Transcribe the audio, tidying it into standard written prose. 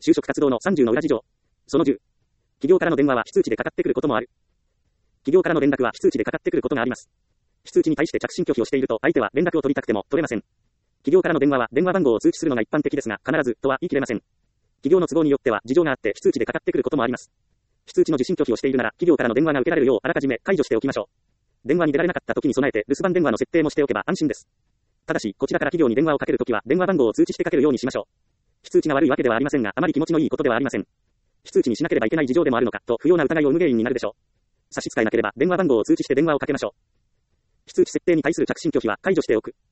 就職活動の30の裏事情。その10。企業からの電話は非通知でかかってくることもある。企業からの連絡は非通知でかかってくることがあります。非通知に対して着信拒否をしていると、相手は連絡を取りたくても取れません。企業からの電話は電話番号を通知するのが一般的ですが、必ずとは言い切れません。企業の都合によっては事情があって非通知でかかってくることもあります。非通知の受信拒否をしているなら、企業からの電話が受けられるようあらかじめ解除しておきましょう。電話に出られなかった時に備えて留守番電話の設定もしておけば安心です。ただし、こちらから企業に電話をかけるときは電話番号を通知してかけるようにしましょう。非通知が悪いわけではありませんが、あまり気持ちのいいことではありません。非通知にしなければいけない事情でもあるのかと不要な疑いを生む原因になるでしょう。差し支えなければ電話番号を通知して電話をかけましょう。非通知設定に対する着信拒否は解除しておく。